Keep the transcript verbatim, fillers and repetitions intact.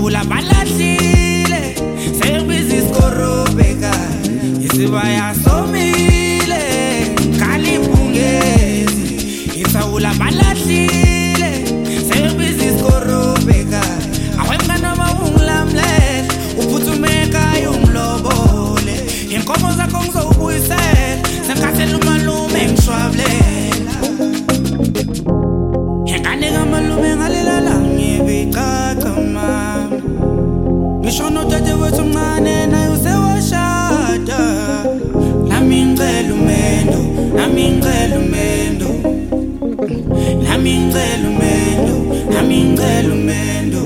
Isawula balahlile sebiza isikorobheka isibaya somile kalibungezi Isawula balahlile sebiza isikorobheka awemngana mawungilamlela uphuthume umlobole inkomo zakho ngizobuyisela sengathela umalume ngishwablela engane kamalume ngalelala ngibicaca mama ngisho nodade wethu mncane naye usewashada nami ngicela umendo nami ngicela umendo nami ngicela umendo nami ngicela umendo